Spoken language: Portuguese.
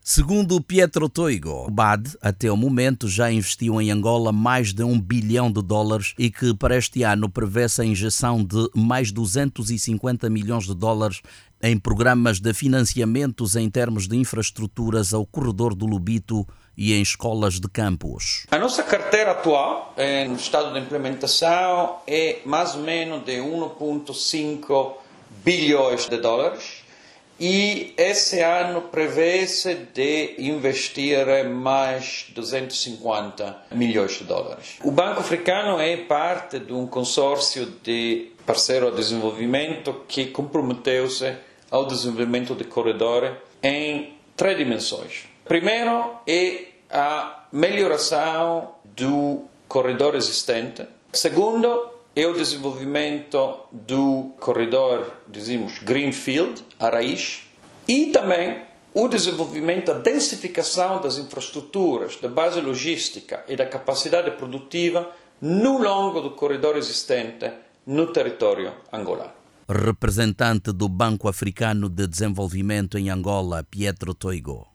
Segundo Pietro Toigo, o BAD, até o momento, já investiu em Angola mais de $1 bilhão e que para este ano prevê-se a injeção de mais $250 milhões em programas de financiamentos em termos de infraestruturas ao corredor do Lobito e em escolas de campus. A nossa carteira atual, no estado de implementação, é mais ou menos de $1,5 bilhões e esse ano prevê-se de investir mais $250 milhões. O Banco Africano é parte de um consórcio de parceiro ao desenvolvimento que comprometeu-se ao desenvolvimento de corredores em 3 dimensões. Primeiro é a melhoração do corredor existente. Segundo é o desenvolvimento do corredor, dizemos, Greenfield, a raiz. E também o desenvolvimento, a densificação das infraestruturas, da base logística e da capacidade produtiva no longo do corredor existente no território angolano. Representante do Banco Africano de Desenvolvimento em Angola, Pietro Toigo.